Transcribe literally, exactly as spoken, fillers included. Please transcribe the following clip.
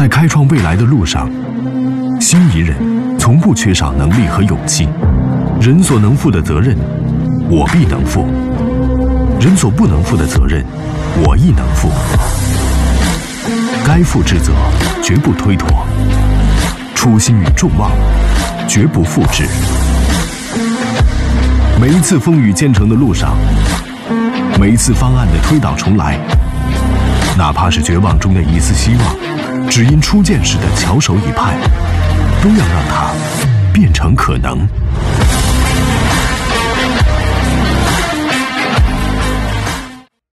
在开创未来的路上，新宜人从不缺少能力和勇气。人所能负的责任，我必能负；人所不能负的责任，我亦能负。该负之责，绝不推脱；初心与众望，绝不复制。每一次风雨兼程的路上，每一次方案的推倒重来，哪怕是绝望中的一丝希望，只因初见时的翘首以盼，都要让它变成可能。